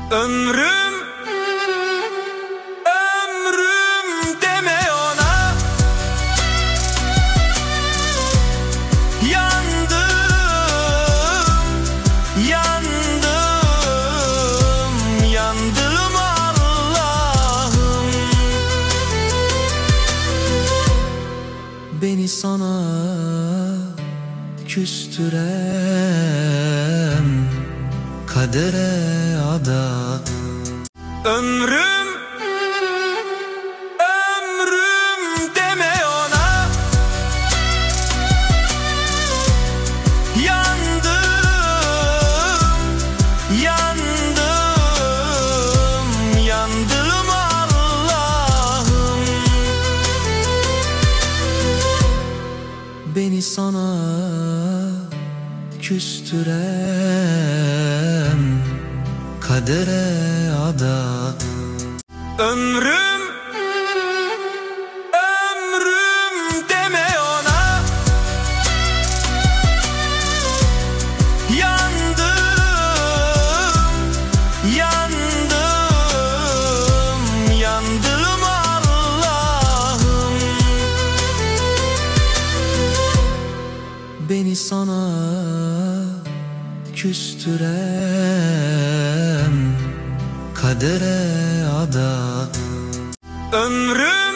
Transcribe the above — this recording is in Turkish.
Ömrüm, ömrüm deme ona. Yandım, yandım, yandım Allah'ım. Beni sana küstüren kadere adat. Ömrüm, ömrüm deme ona. Yandım, yandım, yandım Allah'ım. Beni sana küstüren kadere adat. Ömrüm, ömrüm deme ona. Yandım, yandım, yandım Allah'ım. Beni sana küstüren kadere adat. Ömrüm,